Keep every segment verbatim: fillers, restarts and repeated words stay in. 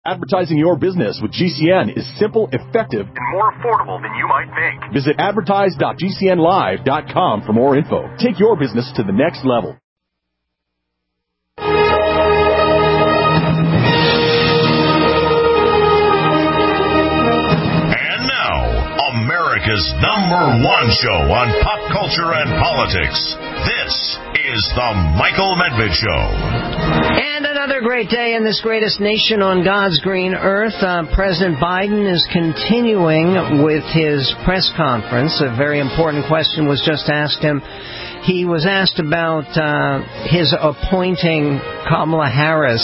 Advertising your business with G C N is simple, effective, and more affordable than you might think. Visit advertise dot g c n live dot com for more info. Take your business to the next level. And now, America's number one show on pop culture and politics. This is the Michael Medved Show. And another great day in this greatest nation on God's green earth. Uh, President Biden is continuing with his press conference. A very important question was just asked him. He was asked about uh, his appointing Kamala Harris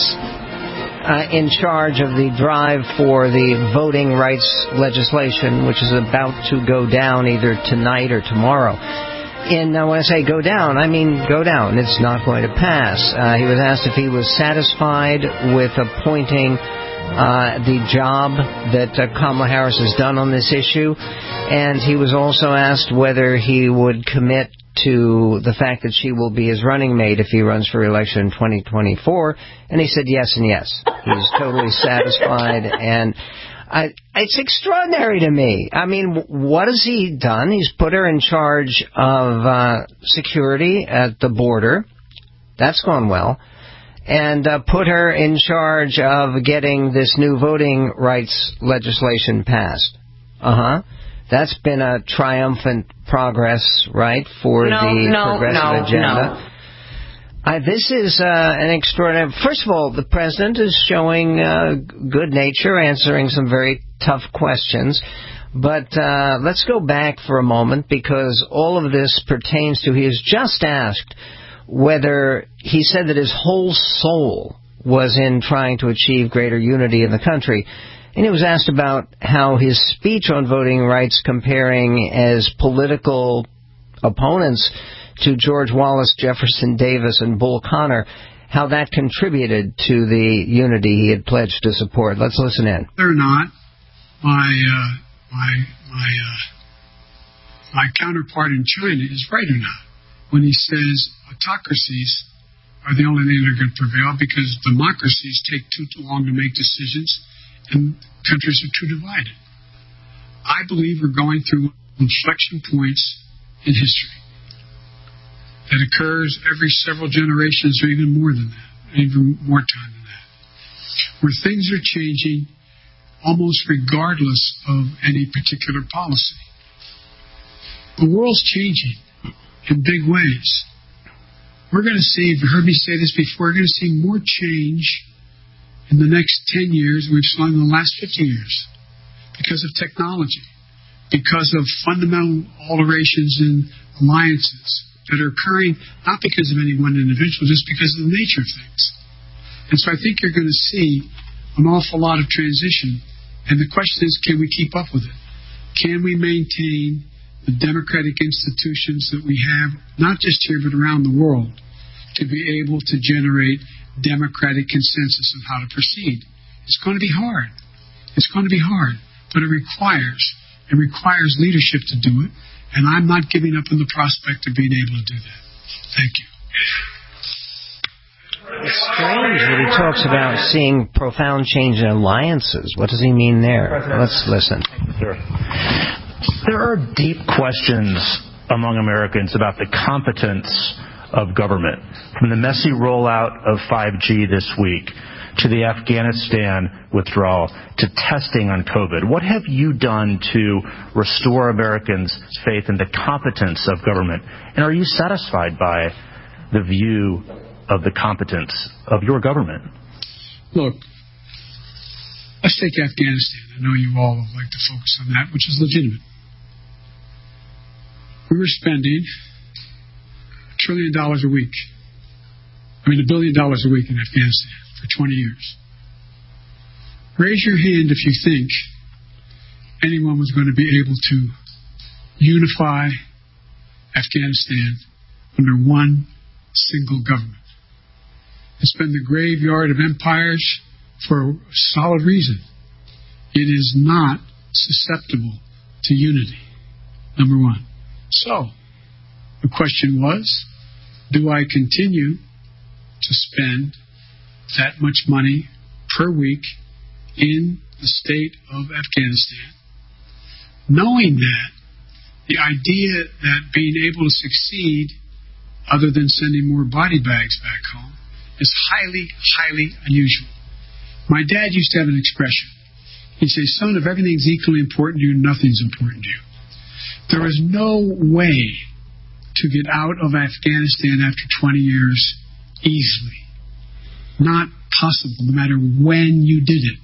uh, in charge of the drive for the voting rights legislation, which is about to go down either tonight or tomorrow. And uh, when I say go down, I mean go down. It's not going to pass. Uh, he was asked if he was satisfied with appointing uh, the job that uh, Kamala Harris has done on this issue. And he was also asked whether he would commit to the fact that she will be his running mate if he runs for re-election in twenty twenty-four. And he said yes and yes. He's totally satisfied. And I, it's extraordinary to me. I mean, what has he done? He's put her in charge of uh, security at the border. That's gone well. And uh, put her in charge of getting this new voting rights legislation passed. Uh-huh. That's been a triumphant progress, right, for no, the no, progressive no, agenda. No. Uh, this is uh, an extraordinary... First of all, the president is showing uh, good nature, answering some very tough questions. But uh, let's go back for a moment, because all of this pertains to... He has just asked whether... He said that his whole soul was in trying to achieve greater unity in the country. And he was asked about how his speech on voting rights, comparing as political opponents to George Wallace, Jefferson Davis, and Bull Connor, how that contributed to the unity he had pledged to support. Let's listen in. Whether or not my uh, my my uh, my counterpart in China is right or not when he says autocracies are the only thing that are going to prevail because democracies take too, too long to make decisions and countries are too divided. I believe we're going through inflection points in history that occurs every several generations or even more than that, even more time than that, where things are changing almost regardless of any particular policy. The world's changing in big ways. We're going to see, you've heard me say this before, we're going to see more change in the next ten years than we've seen in the last fifty years because of technology, because of fundamental alterations in alliances that are occurring not because of any one individual, just because of the nature of things. And so I think you're going to see an awful lot of transition. And the question is, can we keep up with it? Can we maintain the democratic institutions that we have, not just here but around the world, to be able to generate democratic consensus on how to proceed? It's going to be hard. It's going to be hard. But it requires, it requires leadership to do it. And I'm not giving up on the prospect of being able to do that. Thank you. It's strange that he talks about seeing profound change in alliances. What does he mean there? Let's listen. Sure. There are deep questions among Americans about the competence of government. From the messy rollout of five G this week to the Afghanistan withdrawal, to testing on COVID. What have you done to restore Americans' faith in the competence of government? And are you satisfied by the view of the competence of your government? Look, let's take Afghanistan. I know you all would like to focus on that, which is legitimate. We were spending a trillion dollars a week. I mean, a billion dollars a week in Afghanistan for twenty years. Raise your hand if you think anyone was going to be able to unify Afghanistan under one single government. It's been the graveyard of empires for a solid reason. It is not susceptible to unity, number one. So, the question was, do I continue to spend that much money per week in the state of Afghanistan, knowing that the idea that being able to succeed, other than sending more body bags back home, is highly, highly unusual. My dad used to have an expression. He'd say, son, if everything's equally important to you, nothing's important to you. There is no way to get out of Afghanistan after twenty years easily. Not possible, no matter when you did it.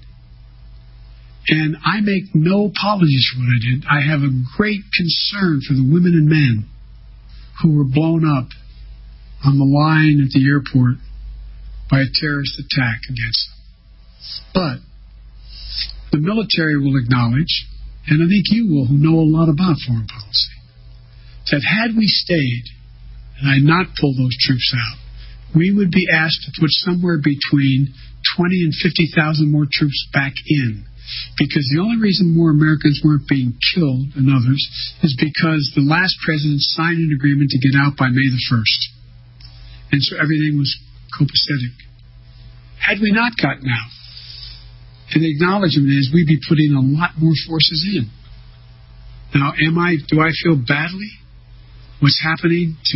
And I make no apologies for what I did. I have a great concern for the women and men who were blown up on the line at the airport by a terrorist attack against them. But the military will acknowledge, and I think you will, who know a lot about foreign policy, that had we stayed and I had not pulled those troops out, we would be asked to put somewhere between twenty and fifty thousand more troops back in. Because the only reason more Americans weren't being killed than others is because the last president signed an agreement to get out by May the first. And so everything was copacetic. Had we not gotten out, and the acknowledgement is we'd be putting a lot more forces in. Now, am I? Do I feel badly what's happening to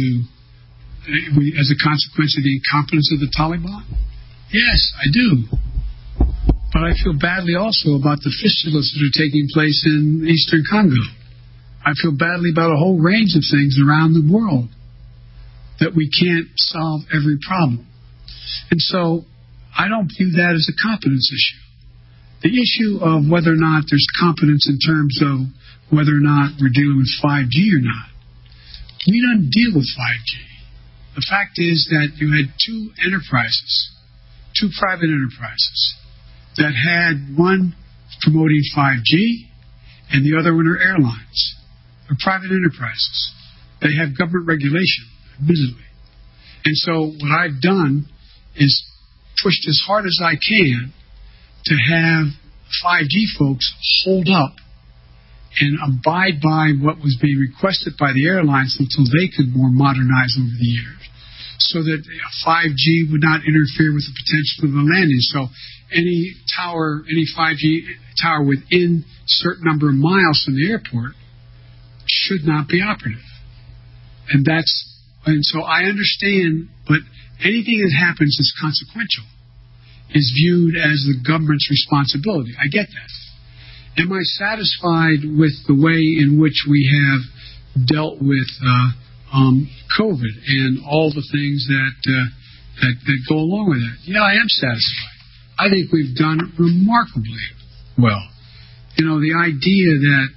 as a consequence of the incompetence of the Taliban? Yes, I do. But I feel badly also about the fistulas that are taking place in eastern Congo. I feel badly about a whole range of things around the world that we can't solve every problem. And so I don't view that as a competence issue. The issue of whether or not there's competence in terms of whether or not we're dealing with five G or not, we don't deal with five G. The fact is that you had two enterprises, two private enterprises, that had one promoting five G and the other one are airlines. They're private enterprises. They have government regulation, admittedly. And so what I've done is pushed as hard as I can to have five G folks hold up and abide by what was being requested by the airlines until they could more modernize over the years, so that five G would not interfere with the potential of the landing. So any tower, any five G tower within a certain number of miles from the airport should not be operative. And that's, and so I understand, but anything that happens is consequential, is viewed as the government's responsibility. I get that. Am I satisfied with the way in which we have dealt with uh, um, COVID and all the things that, uh, that that go along with it? Yeah, I am satisfied. I think we've done remarkably well. You know, the idea that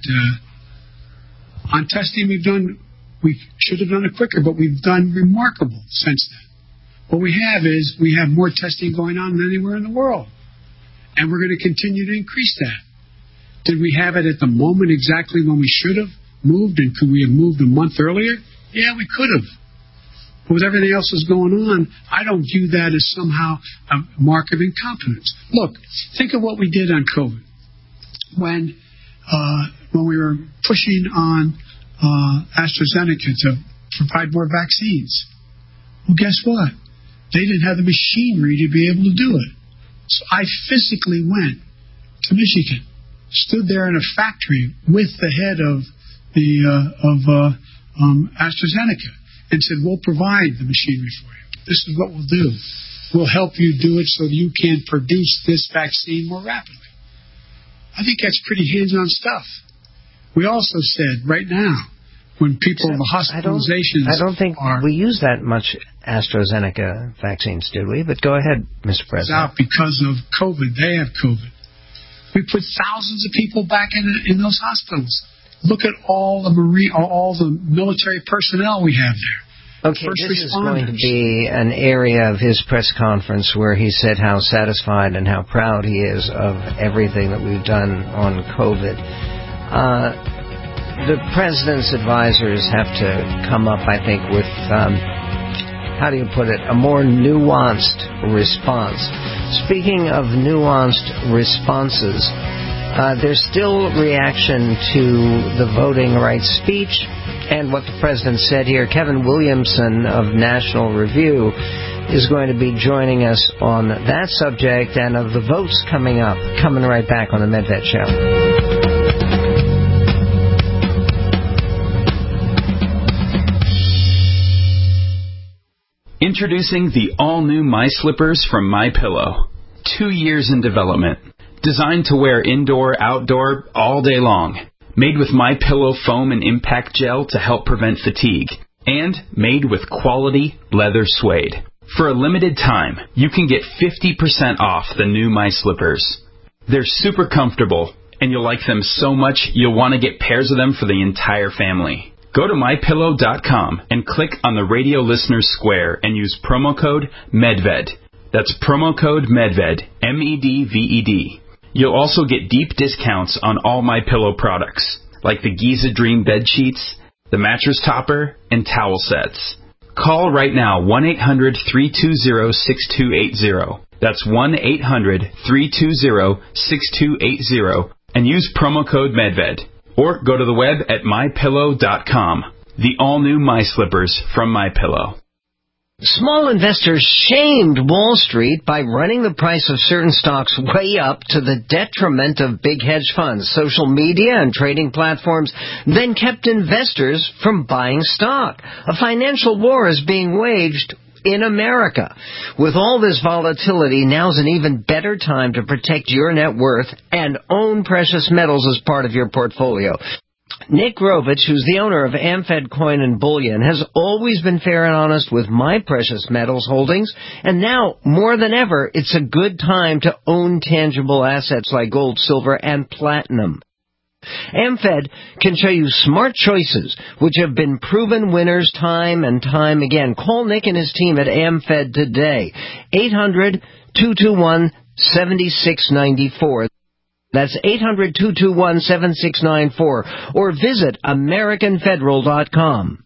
uh, on testing we've done, we should have done it quicker, but we've done remarkable since then. What we have is we have more testing going on than anywhere in the world. And we're going to continue to increase that. Did we have it at the moment exactly when we should have moved? And could we have moved a month earlier? Yeah, we could have. But with everything else that's going on, I don't view that as somehow a mark of incompetence. Look, think of what we did on COVID. When, uh, when we were pushing on uh, AstraZeneca to provide more vaccines. Well, guess what? They didn't have the machinery to be able to do it. So I physically went to Michigan, stood there in a factory with the head of the uh, of uh, um, AstraZeneca, and said, "We'll provide the machinery for you. This is what we'll do. We'll help you do it so that you can produce this vaccine more rapidly." I think that's pretty hands-on stuff. We also said right now, when people, the hospitalizations I don't, I don't think are, we use that much AstraZeneca vaccines, did we? But go ahead, Mister President. Out because of COVID. They have COVID. We put thousands of people back in in those hospitals. Look at all the marine, all the military personnel we have there. Okay, this is going to be an area of his press conference where he said how satisfied and how proud he is of everything that we've done on COVID. Uh, the president's advisors have to come up, I think, with, um, how do you put it, a more nuanced response. Speaking of nuanced responses, uh, there's still reaction to the voting rights speech and what the president said here. Kevin Williamson of National Review is going to be joining us on that subject and of the votes coming up. Coming right back on the Medved Show. Introducing the all-new My Slippers from MyPillow. Two years in development. Designed to wear indoor, outdoor, all day long. Made with MyPillow foam and impact gel to help prevent fatigue. And made with quality leather suede. For a limited time, you can get fifty percent off the new My Slippers. They're super comfortable, and you'll like them so much you'll want to get pairs of them for the entire family. Go to my pillow dot com and click on the radio listeners square and use promo code MEDVED. That's promo code MEDVED, M E D V E D. You'll also get deep discounts on all MyPillow products, like the Giza Dream bed sheets, the mattress topper, and towel sets. Call right now, one eight hundred, three two zero, six two eight zero. That's one eight hundred, three two zero, six two eight zero, and use promo code MEDVED. Or go to the web at my pillow dot com. The all-new My Slippers from MyPillow. Small investors shamed Wall Street by running the price of certain stocks way up to the detriment of big hedge funds. Social media and trading platforms then kept investors from buying stock. A financial war is being waged in America. With all this volatility, now's an even better time to protect your net worth and own precious metals as part of your portfolio. Nick Rovich, who's the owner of AmFed Coin and Bullion, has always been fair and honest with my precious metals holdings, and now, more than ever, it's a good time to own tangible assets like gold, silver, and platinum. AmFed can show you smart choices, which have been proven winners time and time again. Call Nick and his team at AmFed today, eight hundred, two two one, seven six nine four. That's eight hundred, two two one, seven six nine four, or visit American Federal dot com.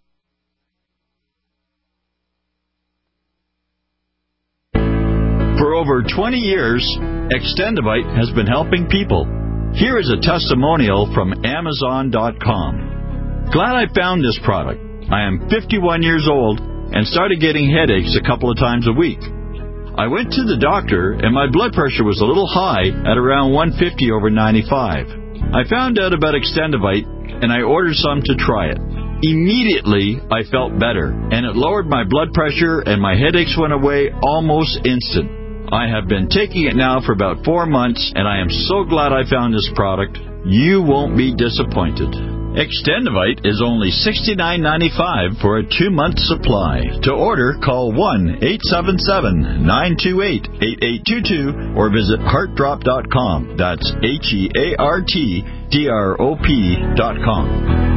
For over twenty years, Extendivite has been helping people. Here is a testimonial from Amazon dot com. Glad I found this product. I am fifty-one years old and started getting headaches a couple of times a week. I went to the doctor, and my blood pressure was a little high at around one fifty over ninety-five. I found out about Extendivite, and I ordered some to try it. Immediately, I felt better, and it lowered my blood pressure, and my headaches went away almost instant. I have been taking it now for about four months, and I am so glad I found this product. You won't be disappointed. Extendivite is only sixty-nine ninety-five for a two-month supply. To order, call one eight seven seven, nine two eight, eight eight two two or visit heart drop dot com. That's H E A R T D R O P dot com.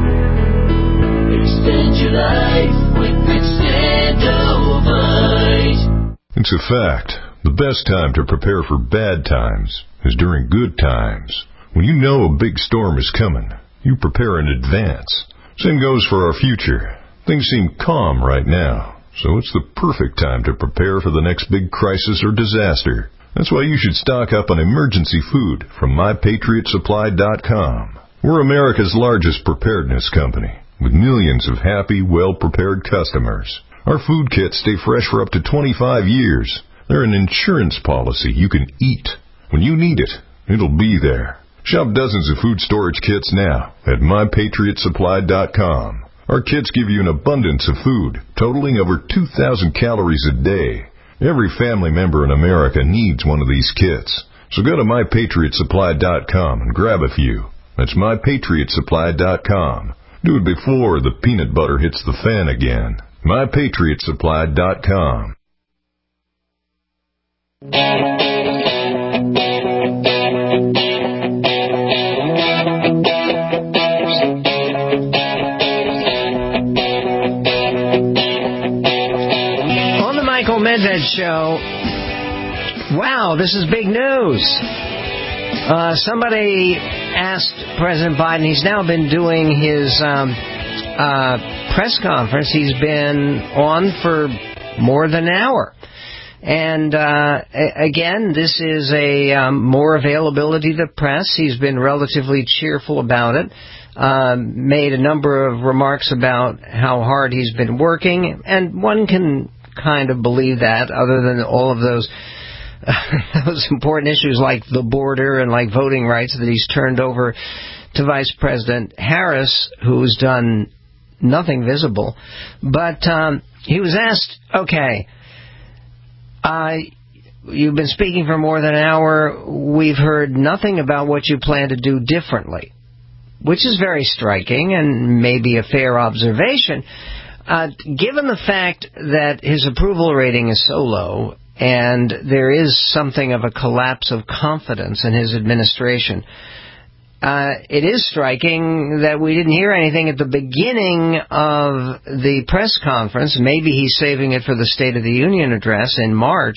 Extend your life with Extendivite. It's a fact. The best time to prepare for bad times is during good times. When you know a big storm is coming, you prepare in advance. Same goes for our future. Things seem calm right now, so it's the perfect time to prepare for the next big crisis or disaster. That's why you should stock up on emergency food from my patriot supply dot com. We're America's largest preparedness company, with millions of happy, well-prepared customers. Our food kits stay fresh for up to twenty-five years. They're an insurance policy you can eat. When you need it, it'll be there. Shop dozens of food storage kits now at my patriot supply dot com. Our kits give you an abundance of food, totaling over two thousand calories a day. Every family member in America needs one of these kits. So go to my patriot supply dot com and grab a few. That's my patriot supply dot com. Do it before the peanut butter hits the fan again. my patriot supply dot com. Medved Show. Wow, this is big news. Uh, somebody asked President Biden, he's now been doing his um, uh, press conference. He's been on for more than an hour. And uh, again, this is a um, more availability to the press. He's been relatively cheerful about it. Um, made a number of remarks about how hard he's been working. And one can kind of believe that, other than all of those uh, those important issues like the border and like voting rights that he's turned over to Vice President Harris, who's done nothing visible. But um, he was asked, okay, uh, you've been speaking for more than an hour. We've heard nothing about what you plan to do differently, which is very striking and maybe a fair observation. Uh, given the fact that his approval rating is so low and there is something of a collapse of confidence in his administration, uh, it is striking that we didn't hear anything at the beginning of the press conference. Maybe he's saving it for the State of the Union address in March.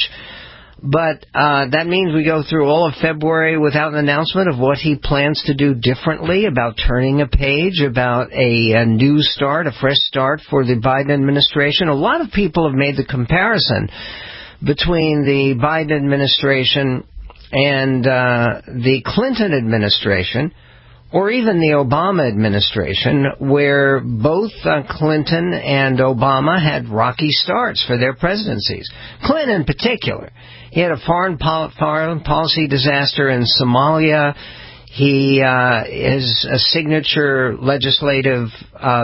But uh, that means we go through all of February without an announcement of what he plans to do differently, about turning a page, about a, a new start, a fresh start for the Biden administration. A lot of people have made the comparison between the Biden administration and uh, the Clinton administration, or even the Obama administration, where both uh, Clinton and Obama had rocky starts for their presidencies. Clinton in particular. He had a foreign, pol- foreign policy disaster in Somalia. He uh, is a signature legislative uh,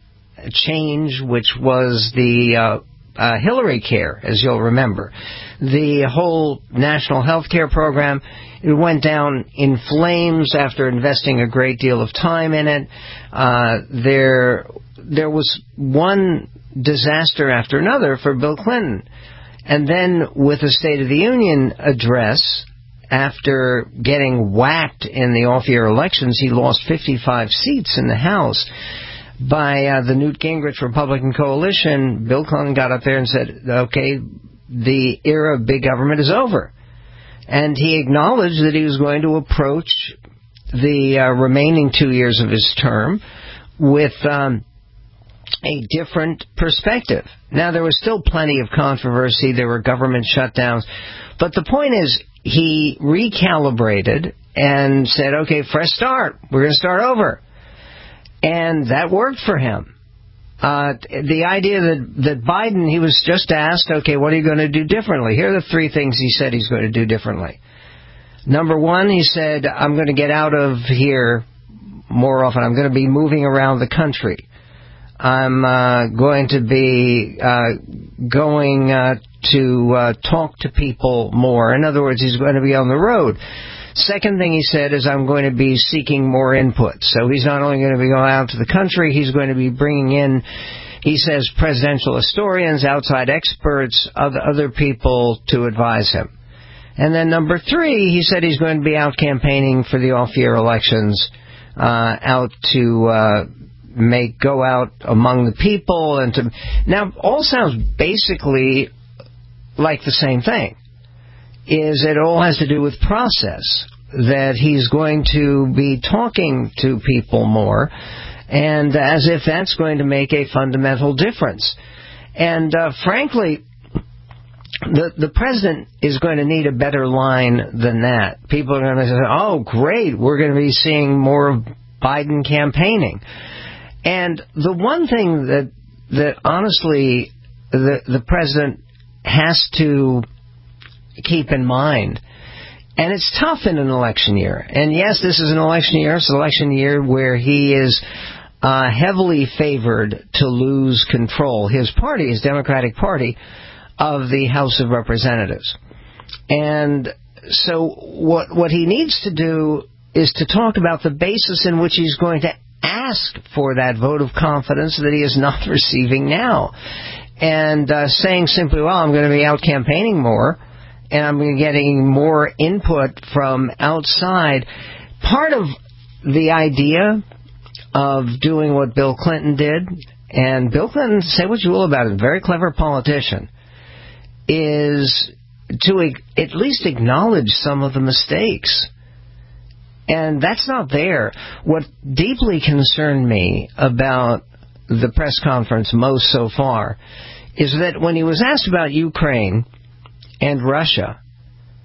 change, which was the uh, uh, Hillary Care, as you'll remember. The whole national health care program, it went down in flames after investing a great deal of time in it. Uh, there, there was one disaster after another for Bill Clinton. And then with the State of the Union address, after getting whacked in the off-year elections, he lost fifty-five seats in the House by uh, the Newt Gingrich Republican coalition. Bill Clinton got up there and said, okay, the era of big government is over. And he acknowledged that he was going to approach the uh, remaining two years of his term with um, a different perspective. Now, there was still plenty of controversy. There were government shutdowns. But the point is, he recalibrated and said, okay, fresh start. We're going to start over. And that worked for him. Uh, the idea that, that Biden, he was just asked, okay, what are you going to do differently? Here are the three things he said he's going to do differently. Number one, he said, I'm going to get out of here more often. I'm going to be moving around the country. I'm uh, going to be uh, going uh, to uh, talk to people more. In other words, he's going to be on the road. Second thing he said is, I'm going to be seeking more input. So he's not only going to be going out to the country, he's going to be bringing in, he says, presidential historians, outside experts, other, other people to advise him. And then number three, he said he's going to be out campaigning for the off-year elections, uh, out to uh, make go out among the people. And to now, all sounds basically like the same thing. Is it all has to do with process, that he's going to be talking to people more, and as if that's going to make a fundamental difference. And uh, frankly, the the president is going to need a better line than that. People are going to say, oh, great, we're going to be seeing more of Biden campaigning. And the one thing that, that honestly, the, the president has to keep in mind, and it's tough in an election year, and yes, this is an election year, it's an election year where he is uh, heavily favored to lose control, his party, his Democratic Party, of the House of Representatives. And so what what he needs to do is to talk about the basis in which he's going to ask for that vote of confidence that he is not receiving now. And uh, saying simply, well, I'm going to be out campaigning more, and I'm getting more input from outside. Part of the idea of doing what Bill Clinton did, and Bill Clinton, say what you will about it, a very clever politician, is to at least acknowledge some of the mistakes. And that's not there. What deeply concerned me about the press conference most so far is that when he was asked about Ukraine and Russia,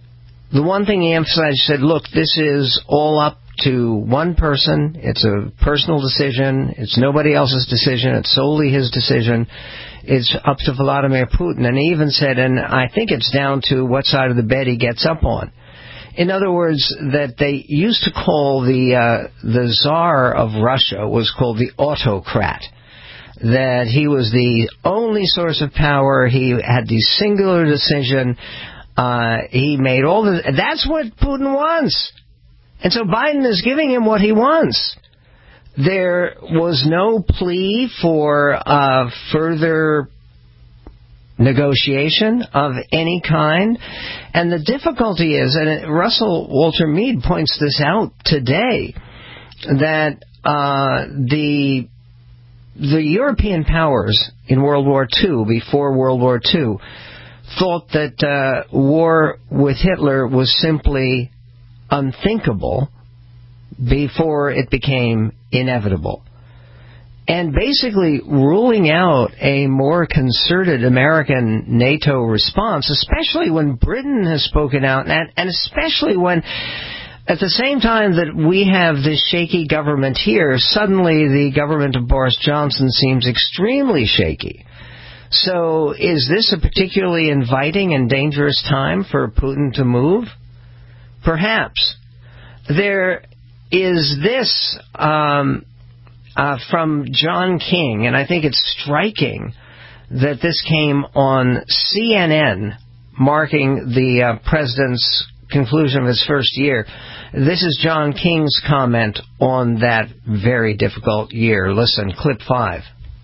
the one thing he emphasized, he said, look, this is all up to one person. It's a personal decision. It's nobody else's decision. It's solely his decision. It's up to Vladimir Putin. And he even said, and I think it's down to what side of the bed he gets up on. In other words, that they used to call the uh, the Tsar of Russia was called the autocrat. That he was the only source of power. He had the singular decision. Uh, he made all the... That's what Putin wants. And so Biden is giving him what he wants. There was no plea for uh, further negotiation of any kind. And the difficulty is, and Russell Walter Mead points this out today, that uh, the the European powers in World War Two, before World War Two, thought that uh, war with Hitler was simply unthinkable before it became inevitable. And basically ruling out a more concerted American NATO response, especially when Britain has spoken out, and, and especially when, at the same time that we have this shaky government here, suddenly the government of Boris Johnson seems extremely shaky. So is this a particularly inviting and dangerous time for Putin to move? Perhaps. There is this um, uh, from John King, and I think it's striking that this came on C N N, marking the uh, president's conclusion of his first year. This is John King's comment on that very difficult year. Listen, clip five.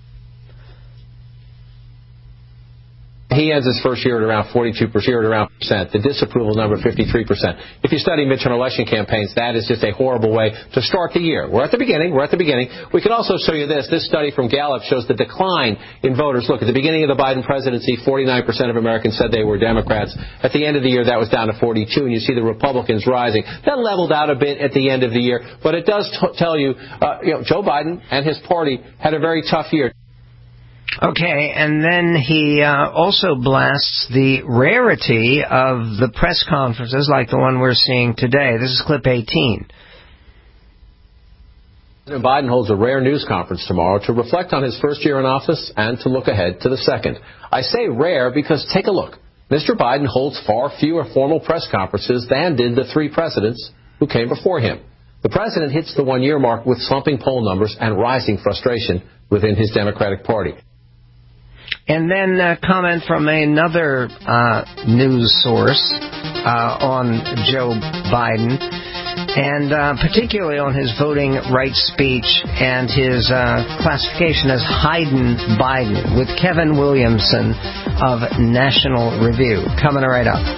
He ends his first year at around forty-two percent, the disapproval number fifty-three percent. If you study midterm election campaigns, that is just a horrible way to start the year. We're at the beginning. We're at the beginning. We can also show you this. This study from Gallup shows the decline in voters. Look, at the beginning of the Biden presidency, forty-nine percent of Americans said they were Democrats. At the end of the year, that was down to forty-two, and you see the Republicans rising. That leveled out a bit at the end of the year, but it does t- tell you, uh, you know, Joe Biden and his party had a very tough year. Okay, and then he uh, also blasts the rarity of the press conferences like the one we're seeing today. This is clip eighteen. President Biden holds a rare news conference tomorrow to reflect on his first year in office and to look ahead to the second. I say rare because take a look. Mister Biden holds far fewer formal press conferences than did the three presidents who came before him. The president hits the one-year mark with slumping poll numbers and rising frustration within his Democratic Party. And then a comment from another uh, news source uh, on Joe Biden, and uh, particularly on his voting rights speech and his uh, classification as Hayden Biden, with Kevin Williamson of National Review. Coming right up.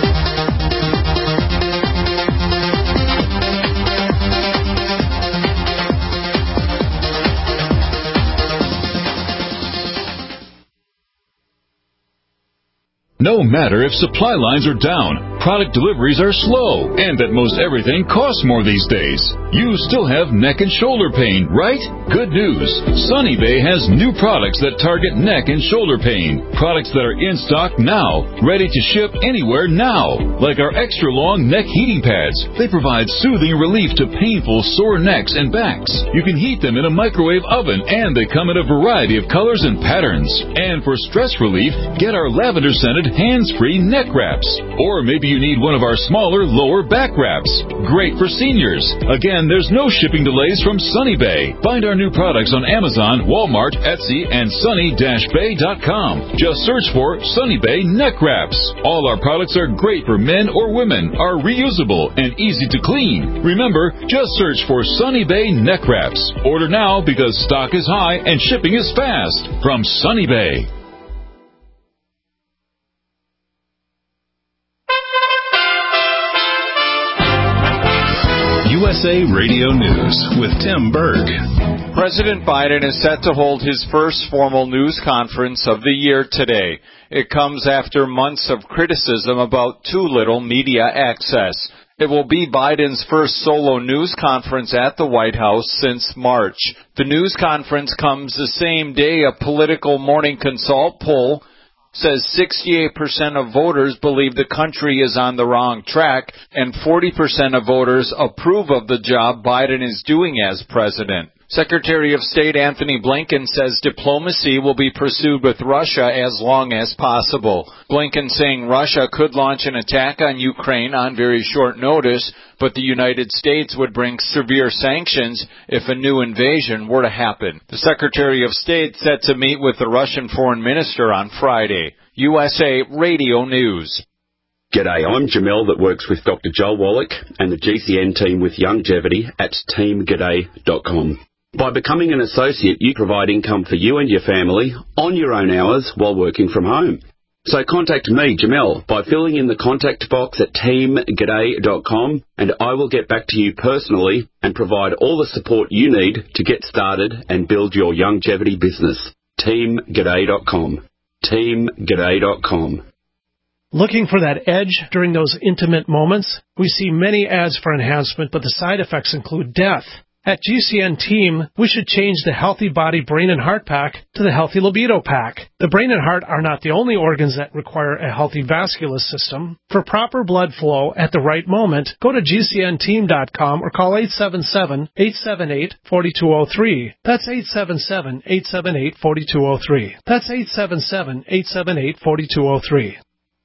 No matter if supply lines are down, product deliveries are slow, and that most everything costs more these days, you still have neck and shoulder pain, right? Good news. Sunny Bay has new products that target neck and shoulder pain. Products that are in stock now, ready to ship anywhere now. Like our extra long neck heating pads. They provide soothing relief to painful sore necks and backs. You can heat them in a microwave oven, and they come in a variety of colors and patterns. And for stress relief, get our lavender scented hands-free neck wraps. Or maybe you need one of our smaller lower back wraps. Great for seniors. Again, there's no shipping delays from Sunny Bay. Find our new products on Amazon, Walmart, Etsy, and sunny dash bay dot com. Just search for Sunny Bay neck wraps. All our products are great for men or women, are reusable, and easy to clean. Remember, just search for Sunny Bay neck wraps. Order now because stock is high and shipping is fast. From Sunny Bay. U S A Radio News with Tim Berg. President Biden is set to hold his first formal news conference of the year today. It comes after months of criticism about too little media access. It will be Biden's first solo news conference at the White House since March. The news conference comes the same day a Political Morning Consult poll says sixty-eight percent of voters believe the country is on the wrong track, and forty percent of voters approve of the job Biden is doing as president. Secretary of State Anthony Blinken says diplomacy will be pursued with Russia as long as possible. Blinken saying Russia could launch an attack on Ukraine on very short notice, but the United States would bring severe sanctions if a new invasion were to happen. The Secretary of State set to meet with the Russian Foreign Minister on Friday. U S A Radio News. G'day, I'm Jamel that works with Doctor Joel Wallach and the G C N team with Longevity at team g'day dot com. By becoming an associate, you provide income for you and your family on your own hours while working from home. So contact me, Jamel, by filling in the contact box at team g'day dot com, and I will get back to you personally and provide all the support you need to get started and build your longevity business. team g'day dot com. team g'day dot com. Looking for that edge during those intimate moments? We see many ads for enhancement, but the side effects include death. At G C N Team, we should change the Healthy Body Brain and Heart Pack to the Healthy Libido Pack. The brain and heart are not the only organs that require a healthy vascular system. For proper blood flow at the right moment, go to G C N team dot com or call eight seven seven, eight seven eight, four two zero three. That's eight seven seven, eight seven eight, four two zero three. That's eight seven seven, eight seven eight, four two zero three.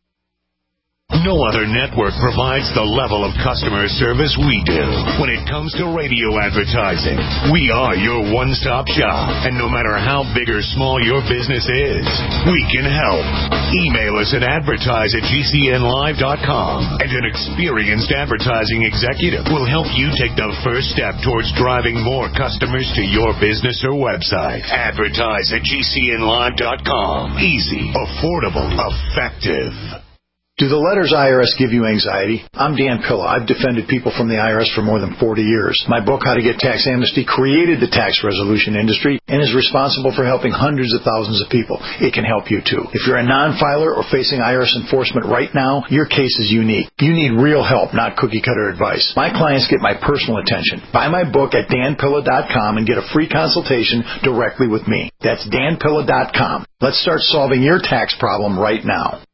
No other network provides the level of customer service we do when it comes to radio advertising. We are your one-stop shop, and no matter how big or small your business is, we can help. Email us at advertise at G C N live dot com, and an experienced advertising executive will help you take the first step towards driving more customers to your business or website. Advertise at G C N live dot com. Easy, affordable, effective. Do the letters I R S give you anxiety? I'm Dan Pilla. I've defended people from the I R S for more than forty years. My book, How to Get Tax Amnesty, created the tax resolution industry and is responsible for helping hundreds of thousands of people. It can help you, too. If you're a non-filer or facing I R S enforcement right now, your case is unique. You need real help, not cookie-cutter advice. My clients get my personal attention. Buy my book at dan pilla dot com and get a free consultation directly with me. That's dan pilla dot com. Let's start solving your tax problem right now.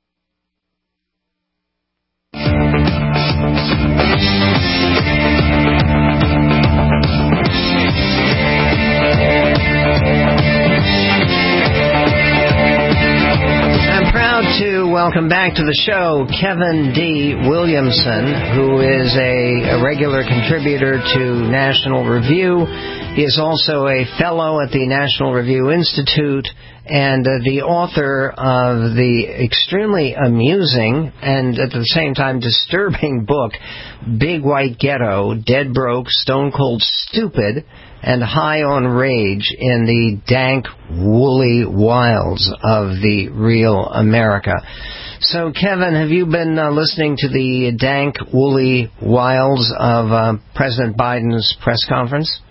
To welcome back to the show Kevin D. Williamson, who is a, a regular contributor to National Review. He is also a fellow at the National Review Institute and uh, the author of the extremely amusing and at the same time disturbing book, Big White Ghetto, Dead Broke, Stone Cold Stupid, and High on Rage in the dank, woolly wilds of the real America. So, Kevin, have you been uh, listening to the dank, woolly wilds of uh, President Biden's press conference?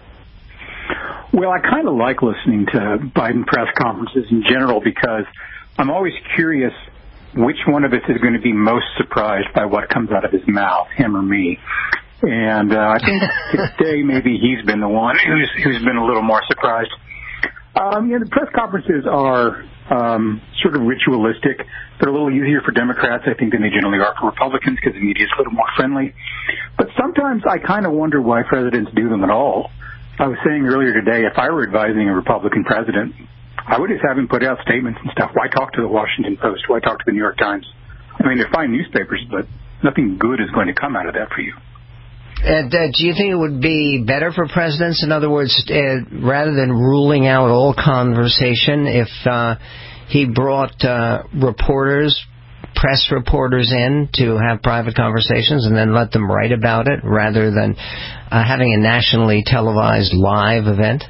Well, I kind of like listening to Biden press conferences in general because I'm always curious which one of us is going to be most surprised by what comes out of his mouth, him or me. And uh, I think today maybe he's been the one who's, who's been a little more surprised. Um, you know, the press conferences are um, sort of ritualistic. They're a little easier for Democrats, I think, than they generally are for Republicans because the media is a little more friendly. But sometimes I kind of wonder why presidents do them at all. I was saying earlier today, if I were advising a Republican president, I would just have him put out statements and stuff. Why talk to the Washington Post? Why talk to the New York Times? I mean, they're fine newspapers, but nothing good is going to come out of that for you. And, uh, do you think it would be better for presidents, in other words, uh, rather than ruling out all conversation, if uh, he brought uh, reporters, press reporters in to have private conversations and then let them write about it rather than uh, having a nationally televised live event?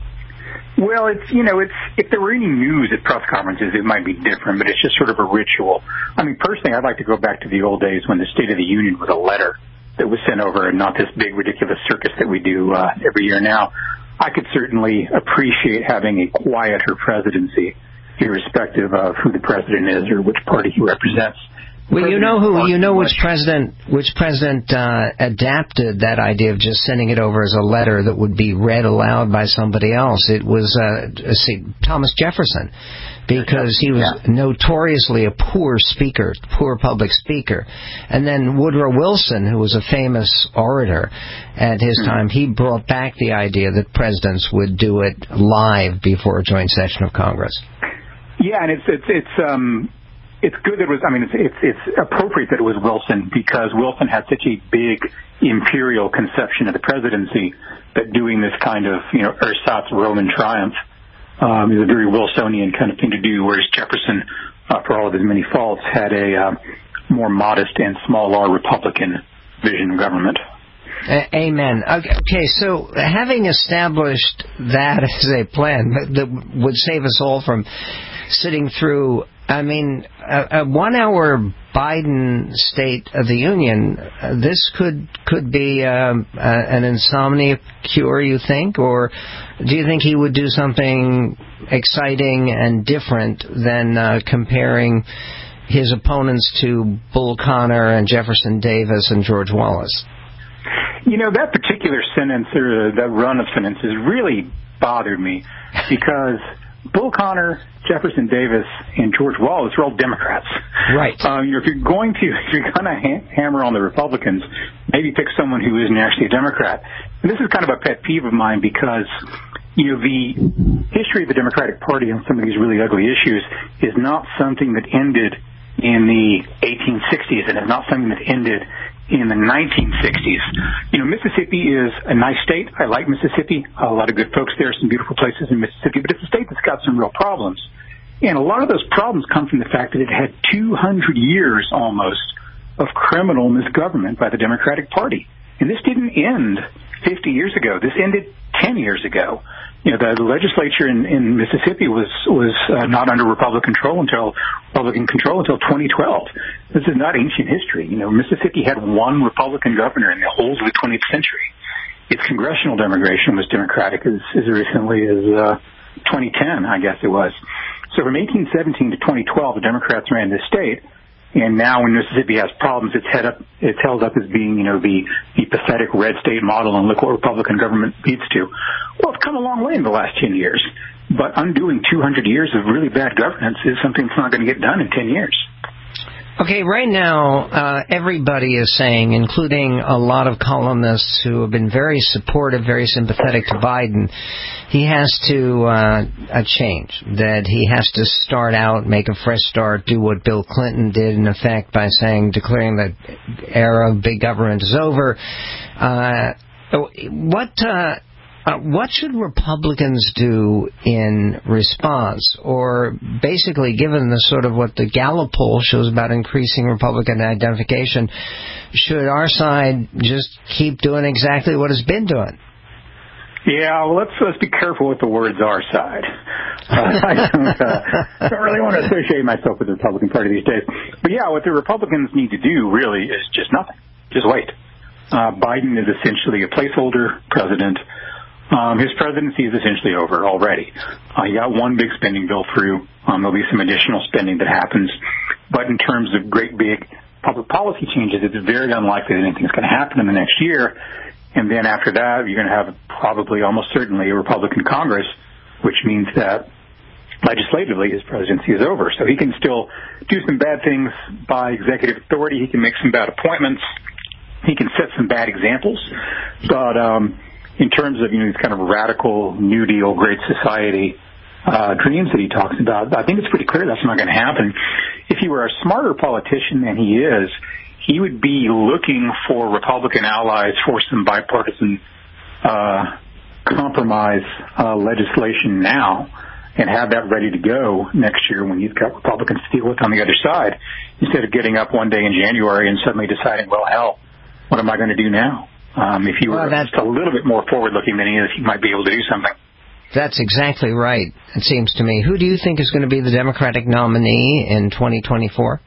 Well, it's, you know, it's, if there were any news at press conferences, it might be different, but it's just sort of a ritual. I mean, personally, I'd like to go back to the old days when the State of the Union was a letter that was sent over and not this big, ridiculous circus that we do uh, every year now. I could certainly appreciate having a quieter presidency, irrespective of who the president is or which party he represents. Well, you know who, you know which president, which president uh, adapted that idea of just sending it over as a letter that would be read aloud by somebody else. It was uh, see, Thomas Jefferson, because he was yeah. notoriously a poor speaker, poor public speaker. And then Woodrow Wilson, who was a famous orator at his mm-hmm. time, he brought back the idea that presidents would do it live before a joint session of Congress. Yeah, and it's it's it's um. It's good that it was, I mean, it's, it's, it's appropriate that it was Wilson, because Wilson had such a big imperial conception of the presidency that doing this kind of, you know, ersatz Roman triumph um, is a very Wilsonian kind of thing to do, whereas Jefferson, uh, for all of his many faults, had a uh, more modest and small R Republican vision of government. Uh, amen. Okay, so having established that as a plan that would save us all from sitting through, I mean, a, a one-hour Biden State of the Union, uh, this could could be um, uh, an insomnia cure, you think? Or do you think he would do something exciting and different than uh, comparing his opponents to Bull Connor and Jefferson Davis and George Wallace? You know, that particular sentence, or that run of sentences, really bothered me, because Bull Connor, Jefferson Davis, and George Wallace are all Democrats. Right. Um, you know, if you're going to, if you're going to ha- hammer on the Republicans, maybe pick someone who isn't actually a Democrat. And this is kind of a pet peeve of mine, because, you know, the history of the Democratic Party on some of these really ugly issues is not something that ended in the eighteen sixties, and it's not something that ended in the nineteen sixties. You know, Mississippi is a nice state. I like Mississippi. A lot of good folks there, some beautiful places in Mississippi, but it's a state that's got some real problems. And a lot of those problems come from the fact that it had two hundred years almost of criminal misgovernment by the Democratic Party. And this didn't end fifty years ago. This ended ten years ago. You know, the, the legislature in, in Mississippi was was uh, not under Republican control until Republican control until twenty twelve. This is not ancient history. You know, Mississippi had one Republican governor in the whole of the twentieth century. Its congressional delegation was Democratic as, as recently as uh, twenty ten, I guess it was. So from eighteen seventeen to twenty twelve, the Democrats ran this state. And now when Mississippi has problems, it's, head up, it's held up as being, you know, the, the pathetic red state model, and look what Republican government leads to. Well, it's come a long way in the last ten years. But undoing two hundred years of really bad governance is something that's not going to get done in ten years. Okay, right now, uh, everybody is saying, including a lot of columnists who have been very supportive, very sympathetic to Biden, he has to uh, uh, change, that he has to start out, make a fresh start, do what Bill Clinton did, in effect, by saying, declaring the era of big government is over. Uh, what... Uh, Uh, what should Republicans do in response? Or basically, given the sort of what the Gallup poll shows about increasing Republican identification, should our side just keep doing exactly what it's been doing? Yeah, well, let's let's be careful with the words "our side." Uh, I don't, uh, don't really want to associate myself with the Republican Party these days. But yeah, what the Republicans need to do really is just nothing. Just wait. Uh, Biden is essentially a placeholder president. Um, his presidency is essentially over already. Uh, he got one big spending bill through. Um, there'll be some additional spending that happens. But in terms of great big public policy changes, it's very unlikely that anything's going to happen in the next year. And then after that, you're going to have probably almost certainly a Republican Congress, which means that legislatively his presidency is over. So he can still do some bad things by executive authority. He can make some bad appointments. He can set some bad examples. But, um, in terms of, you know, these kind of radical New Deal, Great Society uh, dreams that he talks about, I think it's pretty clear that's not going to happen. If he were a smarter politician than he is, he would be looking for Republican allies for some bipartisan uh, compromise uh, legislation now, and have that ready to go next year when he's got Republicans to deal with on the other side, instead of getting up one day in January and suddenly deciding, well, hell, what am I going to do now? Um, if he were well, just a little bit more forward-looking than he is, he might be able to do something. That's exactly right, it seems to me. Who do you think is going to be the Democratic nominee in twenty twenty-four?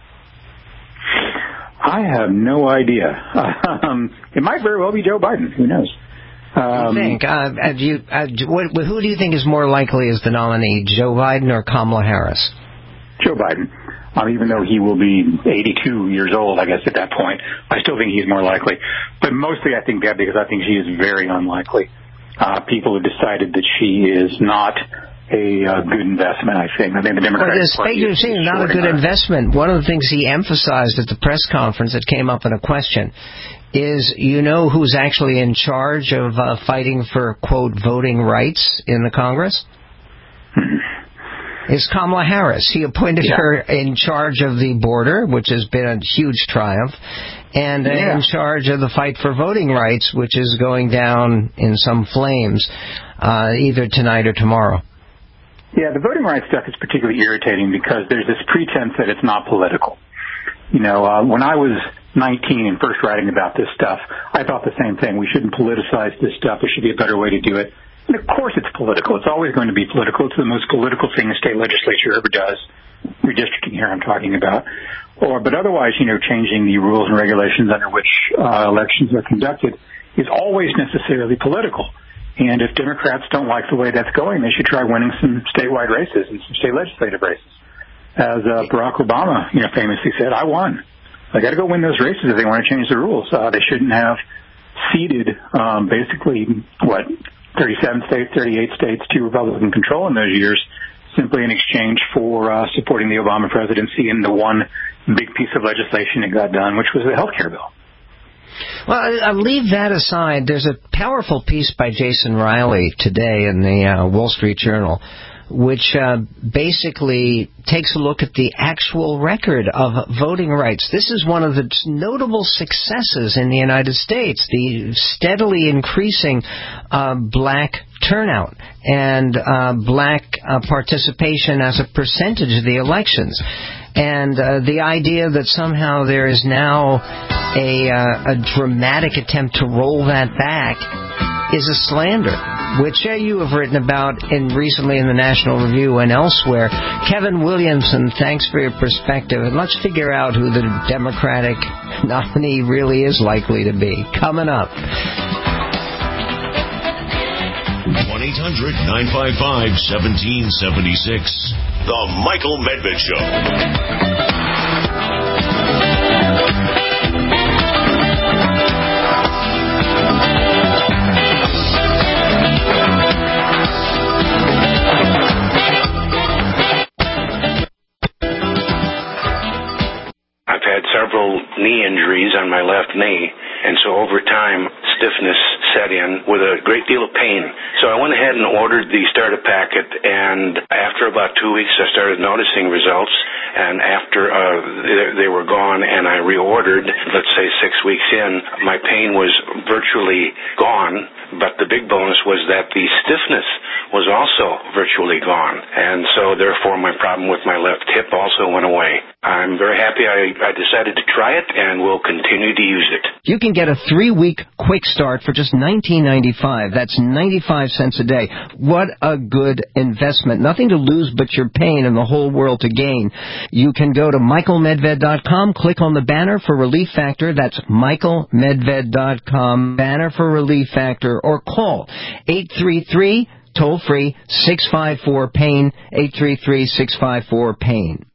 I have no idea. Um, it might very well be Joe Biden. Who knows? Um, you think? Uh, do you, uh, what, who do you think is more likely as the nominee, Joe Biden or Kamala Harris? Joe Biden. Um, even though he will be eighty-two years old, I guess, at that point. I still think he's more likely. But mostly I think that because I think she is very unlikely. Uh, people have decided that she is not a uh, good investment, I think. I think the Democratic well, Party is saying not a good her. investment. One of the things he emphasized at the press conference that came up in a question is, you know who's actually in charge of uh, fighting for, quote, voting rights in the Congress? Is Kamala Harris. He appointed yeah. her in charge of the border, which has been a huge triumph, and yeah. in charge of the fight for voting rights, which is going down in some flames, uh, either tonight or tomorrow. Yeah, the voting rights stuff is particularly irritating because there's this pretense that it's not political. You know, uh, when I was nineteen and first writing about this stuff, I thought the same thing. We shouldn't politicize this stuff. There should be a better way to do it. And of course it's political. It's always going to be political. It's the most political thing the state legislature ever does. Redistricting here I'm talking about. Or, but otherwise, you know, changing the rules and regulations under which uh, elections are conducted is always necessarily political. And if Democrats don't like the way that's going, they should try winning some statewide races and some state legislative races. As uh, Barack Obama, you know, famously said, I won. They got to go win those races if they want to change the rules. Uh, they shouldn't have ceded um, basically, what, thirty-seven states, thirty-eight states to Republican control in those years, simply in exchange for uh, supporting the Obama presidency and the one big piece of legislation that got done, which was the health care bill. Well, I'll leave that aside. There's a powerful piece by Jason Riley today in the uh, Wall Street Journal, which uh, basically takes a look at the actual record of voting rights. This is one of the notable successes in the United States, the steadily increasing uh, black turnout and uh, black uh, participation as a percentage of the elections. And uh, the idea that somehow there is now a, uh, a dramatic attempt to roll that back is a slander, which uh, you have written about in recently in the National Review and elsewhere. Kevin Williamson, thanks for your perspective. And let's figure out who the Democratic nominee really is likely to be. Coming up. one eight hundred nine five five one seven seven six. The Michael Medved Show. I've had several knee injuries on my left knee, and so over time, stiffness set in with a great deal of pain. So I went ahead and ordered the starter packet, and after about two weeks, I started noticing results, and after uh, they, they were gone and I reordered, let's say six weeks in, my pain was virtually gone, but the big bonus was that the stiffness was also virtually gone, and so therefore my problem with my left hip also went away. I'm very happy I, I decided to try it and will continue to use it. You can get a three-week quick start for just nineteen ninety-five dollars. That's ninety-five cents a day. What a good investment. Nothing to lose but your pain and the whole world to gain. You can go to michael medved dot com, click on the banner for Relief Factor. That's michael medved dot com, banner for Relief Factor, or call eight three three, toll free, six five four, pain, eight three three, six five four, pain.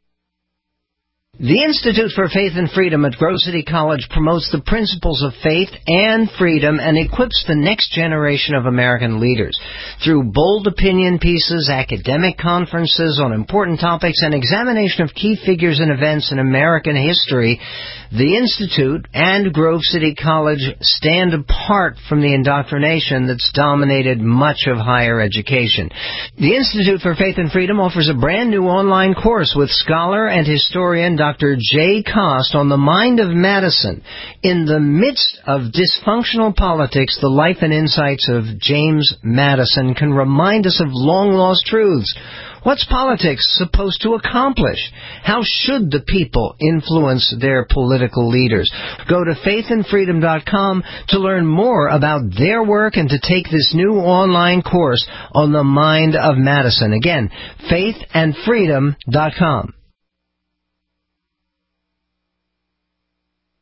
The Institute for Faith and Freedom at Grove City College promotes the principles of faith and freedom and equips the next generation of American leaders. Through bold opinion pieces, academic conferences on important topics, and examination of key figures and events in American history, the Institute and Grove City College stand apart from the indoctrination that's dominated much of higher education. The Institute for Faith and Freedom offers a brand new online course with scholar and historian Doctor Jay Cost on the mind of Madison. In the midst of dysfunctional politics, the life and insights of James Madison can remind us of long-lost truths. What's politics supposed to accomplish? How should the people influence their political leaders? Go to faith and freedom dot com to learn more about their work and to take this new online course on the mind of Madison. Again, faith and freedom dot com.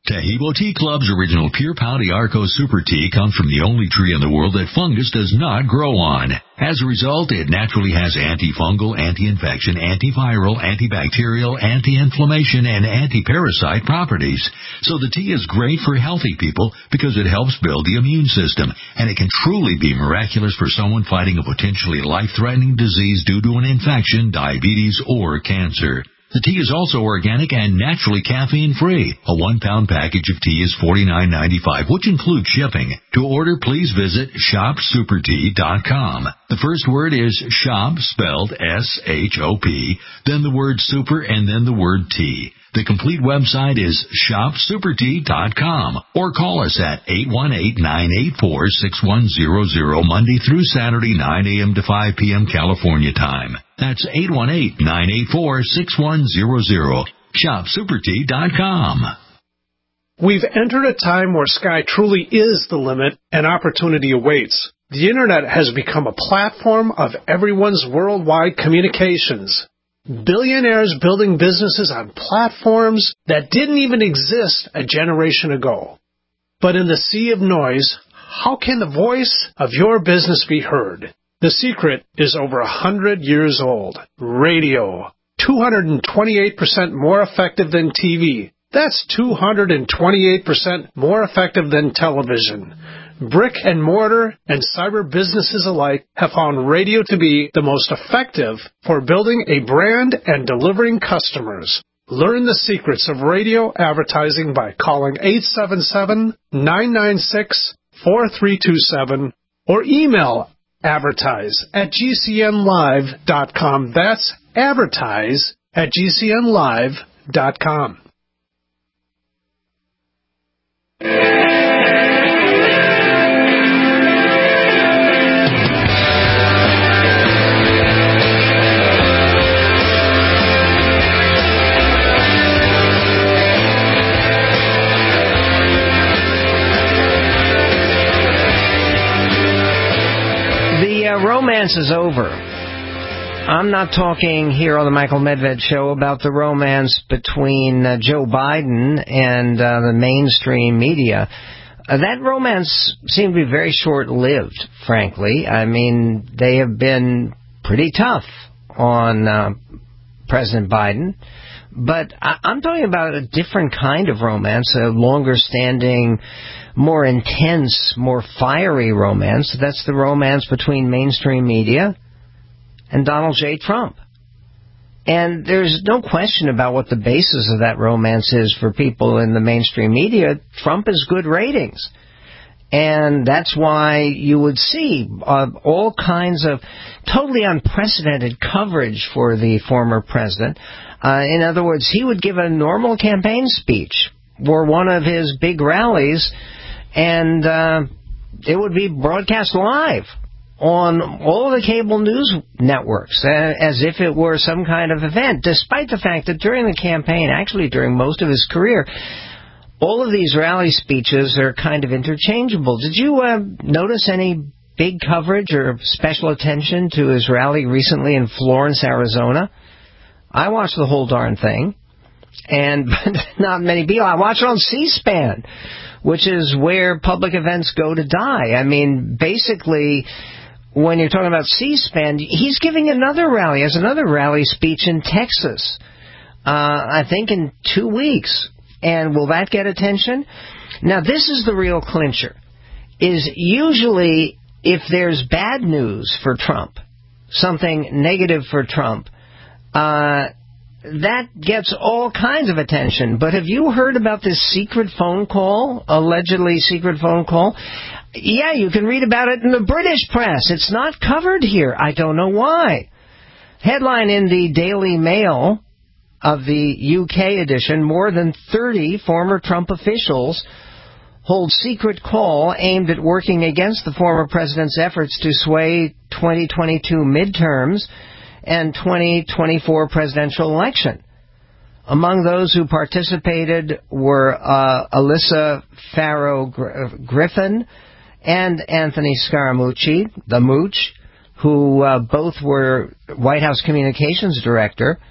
Tahibo Tea Club's original Pure Pau Arco Super Tea comes from the only tree in the world that fungus does not grow on. As a result, it naturally has antifungal, anti-infection, antiviral, antibacterial, anti-inflammation, and anti-parasite properties. So the tea is great for healthy people because it helps build the immune system, and it can truly be miraculous for someone fighting a potentially life-threatening disease due to an infection, diabetes, or cancer. The tea is also organic and naturally caffeine-free. A one-pound package of tea is forty-nine ninety-five, which includes shipping. To order, please visit shop super tea dot com. The first word is shop, spelled S H O P, then the word super, and then the word tea. The complete website is shop super tea dot com, or call us at eight one eight, nine eight four, six one zero zero Monday through Saturday, nine a.m. to five p.m. California time. That's eight one eight, nine eight four, six one zero zero. shop super tea dot com. We've entered a time where sky truly is the limit and opportunity awaits. The Internet has become a platform of everyone's worldwide communications. Billionaires building businesses on platforms that didn't even exist a generation ago. But in the sea of noise, how can the voice of your business be heard? The secret is over a hundred years old. Radio. two hundred twenty-eight percent more effective than T V. That's two hundred twenty-eight percent more effective than television. Brick and mortar and cyber businesses alike have found radio to be the most effective for building a brand and delivering customers. Learn the secrets of radio advertising by calling eight seven seven, nine nine six, four three two seven or email advertise at g c n live dot com. That's advertise at g c n live dot com. Romance is over. I'm not talking here on the Michael Medved Show about the romance between uh, Joe Biden and uh, the mainstream media. Uh, that romance seemed to be very short-lived, frankly. I mean, they have been pretty tough on uh, President Biden. But I- I'm talking about a different kind of romance, a longer-standing, more intense, more fiery romance. That's the romance between mainstream media and Donald J. Trump. And there's no question about what the basis of that romance is for people in the mainstream media. Trump has good ratings. And that's why you would see uh, all kinds of totally unprecedented coverage for the former president. Uh, in other words, he would give a normal campaign speech or one of his big rallies, and uh, it would be broadcast live on all the cable news networks uh, as if it were some kind of event, despite the fact that during the campaign, actually during most of his career, all of these rally speeches are kind of interchangeable. Did you uh, notice any big coverage or special attention to his rally recently in Florence, Arizona? I watched the whole darn thing, and not many people. I watched it on C-SPAN, which is where public events go to die. I mean, basically, when you're talking about C-SPAN, he's giving another rally, has another rally speech in Texas, uh, I think in two weeks. And will that get attention? Now, this is the real clincher, is usually if there's bad news for Trump, something negative for Trump, uh, that gets all kinds of attention. But have you heard about this secret phone call, allegedly secret phone call? Yeah, you can read about it in the British press. It's not covered here. I don't know why. Headline in the Daily Mail of the U K edition, more than thirty former Trump officials hold secret call aimed at working against the former president's efforts to sway twenty twenty-two midterms and twenty twenty-four presidential election. Among those who participated were uh, Alyssa Farrow Griffin and Anthony Scaramucci, the Mooch, who uh, both were White House Communications Director.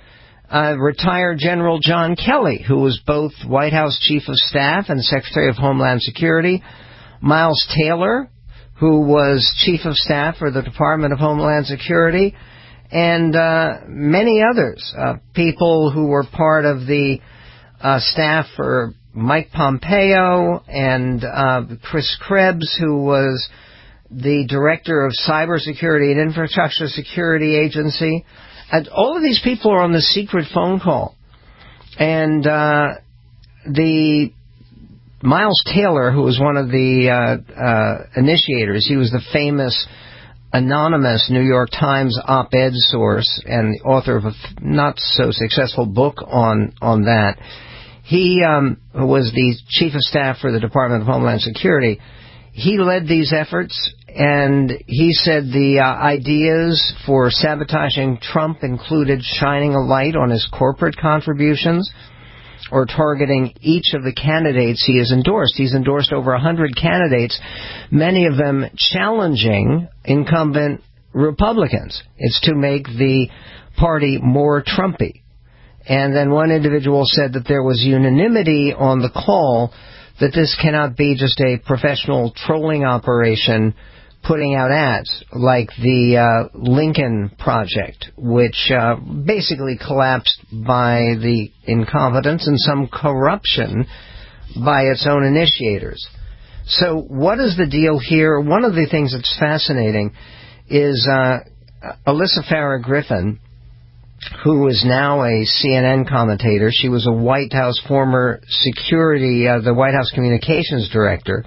uh, retired General John Kelly, who was both White House Chief of Staff and Secretary of Homeland Security, Miles Taylor, who was Chief of Staff for the Department of Homeland Security, and uh, many others, uh, people who were part of the uh, staff for Mike Pompeo and uh, Chris Krebs, who was the Director of Cybersecurity and Infrastructure Security Agency. And all of these people are on the secret phone call. And uh, the Miles Taylor, who was one of the uh, uh, initiators, he was the famous anonymous New York Times op-ed source and the author of a not-so-successful book on, on that. He um, was the Chief of Staff for the Department of Homeland Security. He led these efforts, and he said the uh, ideas for sabotaging Trump included shining a light on his corporate contributions or targeting each of the candidates he has endorsed. He's endorsed over one hundred candidates, many of them challenging incumbent Republicans. It's to make the party more Trumpy. And then one individual said that there was unanimity on the call that this cannot be just a professional trolling operation putting out ads like the uh, Lincoln Project, which uh, basically collapsed by the incompetence and some corruption by its own initiators. So what is the deal here? One of the things that's fascinating is uh, Alyssa Farah Griffin, who is now a C N N commentator. She was a White House former security, uh, the White House communications director.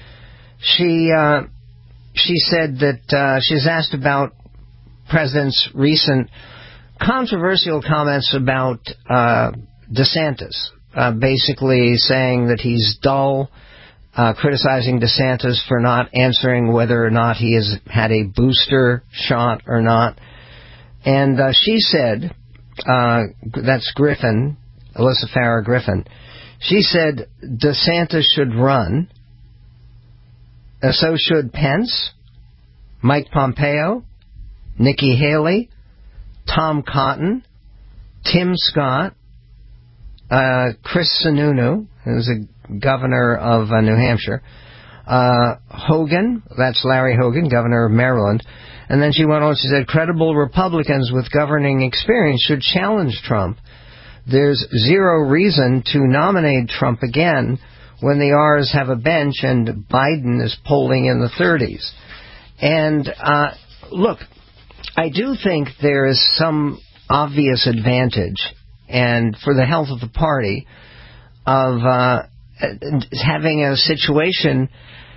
She uh, she said that uh, she's asked about President's recent controversial comments about uh, DeSantis, uh, basically saying that he's dull, uh, criticizing DeSantis for not answering whether or not he has had a booster shot or not. And uh, she said, uh, that's Griffin, Alyssa Farah Griffin, she said DeSantis should run, uh, so should Pence, Mike Pompeo, Nikki Haley, Tom Cotton, Tim Scott, uh, Chris Sununu, who's a governor of uh, New Hampshire, uh, Hogan, that's Larry Hogan, governor of Maryland. And then she went on, she said, credible Republicans with governing experience should challenge Trump. There's zero reason to nominate Trump again when the R's have a bench and Biden is polling in the thirties. And, uh, look, I do think there is some obvious advantage, and for the health of the party, of uh, having a situation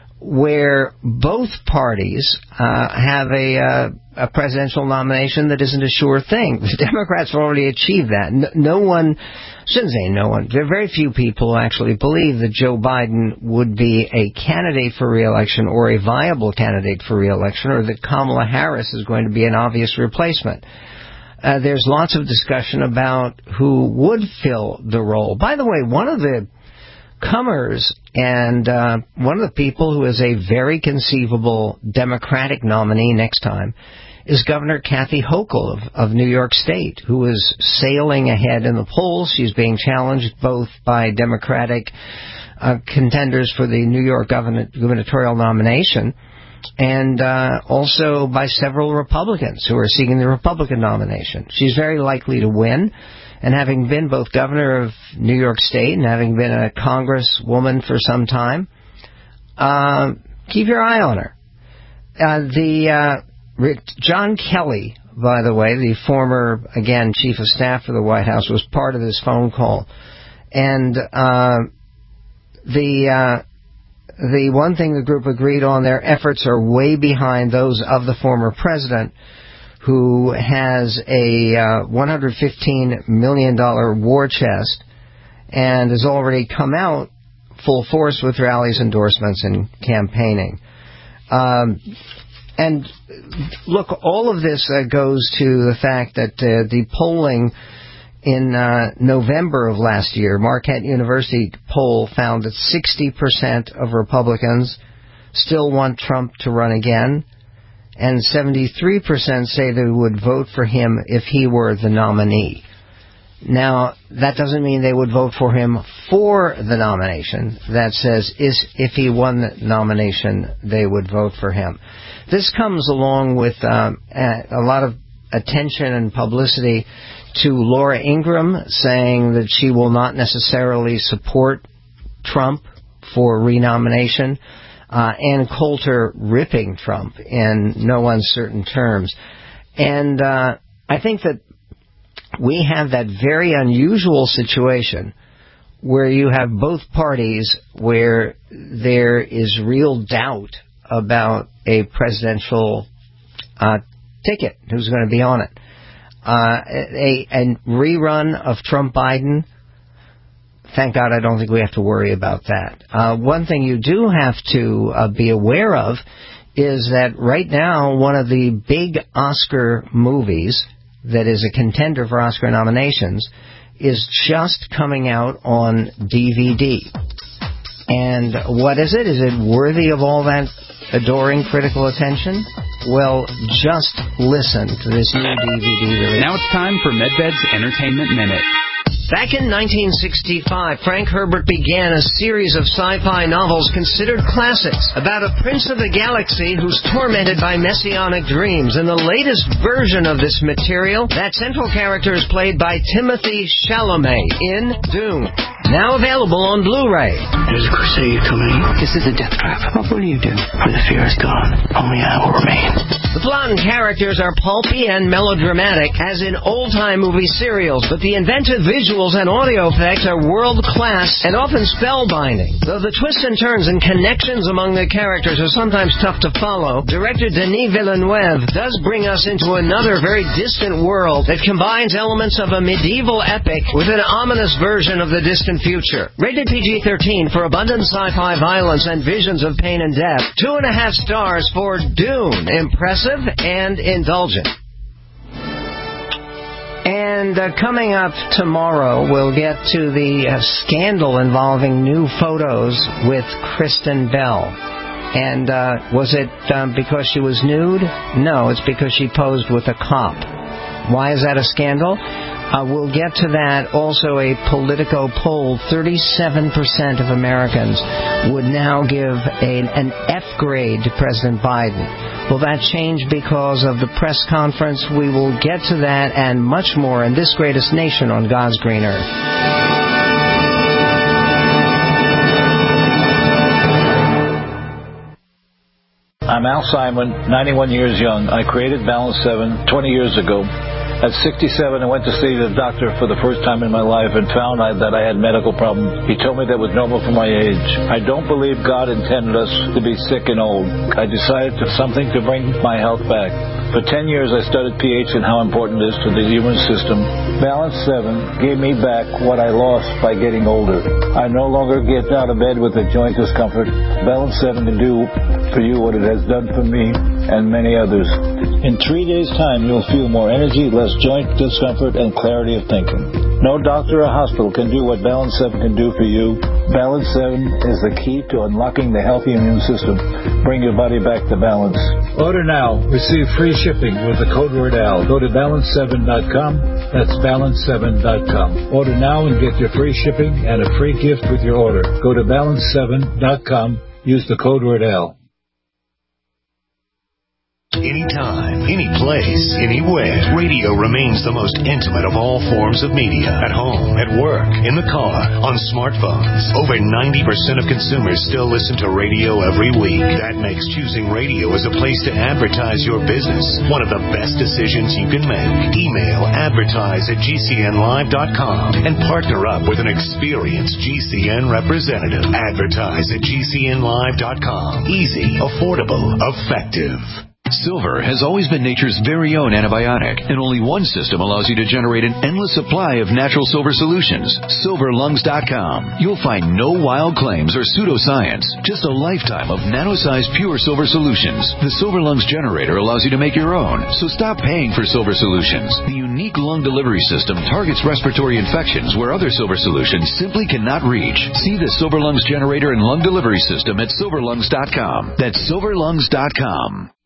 where both parties uh, have a, uh, a presidential nomination that isn't a sure thing. The Democrats have already achieved that. No, no one, I shouldn't say no one, there are very few people who actually believe that Joe Biden would be a candidate for re-election or a viable candidate for re-election, or that Kamala Harris is going to be an obvious replacement. Uh, there's lots of discussion about who would fill the role. By the way, one of the comers and uh, one of the people who is a very conceivable Democratic nominee next time is Governor Kathy Hochul of, of New York State, who is sailing ahead in the polls. She's being challenged both by Democratic uh, contenders for the New York govern- gubernatorial nomination and uh, also by several Republicans who are seeking the Republican nomination. She's very likely to win. And having been both governor of New York State and having been a congresswoman for some time, uh, keep your eye on her. Uh, the uh, John Kelly, by the way, the former, again, chief of staff for the White House, was part of this phone call. And uh, the uh, the one thing the group agreed on, their efforts are way behind those of the former president, who has a uh, one hundred fifteen million dollars war chest and has already come out full force with rallies, endorsements, and campaigning. Um, and look, all of this uh, goes to the fact that uh, the polling in uh, November of last year, Marquette University poll found that sixty percent of Republicans still want Trump to run again, and seventy-three percent say they would vote for him if he were the nominee. Now, that doesn't mean they would vote for him for the nomination. That says is if he won the nomination, they would vote for him. This comes along with um, a lot of attention and publicity to Laura Ingraham saying that she will not necessarily support Trump for renomination, uh, and Coulter ripping Trump in no uncertain terms. And uh, I think that we have that very unusual situation where you have both parties where there is real doubt about a presidential uh, ticket, who's going to be on it. Uh, a, a rerun of Trump-Biden, thank God I don't think we have to worry about that. Uh, one thing you do have to uh, be aware of is that right now one of the big Oscar movies that is a contender for Oscar nominations is just coming out on D V D. And what is it? Is it worthy of all that adoring critical attention? Well, just listen to this new D V D release. Now it's time for MedBed's Entertainment Minute. Back in nineteen sixty-five, Frank Herbert began a series of sci-fi novels considered classics about a prince of the galaxy who's tormented by messianic dreams. In the latest version of this material, that central character is played by Timothée Chalamet in Dune. Now available on Blu-ray. There's a crusade coming. This is a death trap. What will you do? When the fear is gone, only I will remain. The plot and characters are pulpy and melodramatic, as in old-time movie serials, but the inventive visuals and audio effects are world-class and often spellbinding. Though the twists and turns and connections among the characters are sometimes tough to follow, director Denis Villeneuve does bring us into another very distant world that combines elements of a medieval epic with an ominous version of the distant future. Rated P G thirteen for abundant sci-fi violence and visions of pain and death. Two and a half stars for Dune. Impressive and indulgent. And uh, coming up tomorrow, we'll get to the uh, scandal involving new photos with Kristen Bell. And uh, was it um, because she was nude? No, it's because she posed with a cop. Why is that a scandal? Uh, we'll get to that. Also, a Politico poll, thirty-seven percent of Americans would now give a, an F grade to President Biden. Will that change because of the press conference? We will get to that and much more in this greatest nation on God's green earth. I'm Al Simon, ninety-one years young. I created Balance seven twenty years ago. At sixty-seven, I went to see the doctor for the first time in my life and found that I had medical problems. He told me that was normal for my age. I don't believe God intended us to be sick and old. I decided to something to bring my health back. For ten years, I studied pH and how important it is to the human system. Balance seven gave me back what I lost by getting older. I no longer get out of bed with a joint discomfort. Balance seven can do for you what it has done for me and many others. In three days' time, you'll feel more energy, less joint discomfort, and clarity of thinking. No doctor or hospital can do what Balance seven can do for you. Balance seven is the key to unlocking the healthy immune system. Bring your body back to balance. Order now. Receive free shipping with the code word Al. Go to balance seven dot com. That's balance seven dot com. Order now and get your free shipping and a free gift with your order. Go to balance seven dot com. Use the code word Al. Anytime, any place, anywhere, radio remains the most intimate of all forms of media. At home, at work, in the car, on smartphones. Over ninety percent of consumers still listen to radio every week. That makes choosing radio as a place to advertise your business one of the best decisions you can make. Email advertise at G C N live dot com and partner up with an experienced G C N representative. Advertise at G C N live dot com. Easy, affordable, effective. Silver has always been nature's very own antibiotic, and only one system allows you to generate an endless supply of natural silver solutions. silver lungs dot com. You'll find no wild claims or pseudoscience, just a lifetime of nano-sized pure silver solutions. The Silver Lungs generator allows you to make your own, so stop paying for silver solutions. The unique lung delivery system targets respiratory infections where other silver solutions simply cannot reach. See the Silver Lungs generator and lung delivery system at silver lungs dot com. That's silver lungs dot com.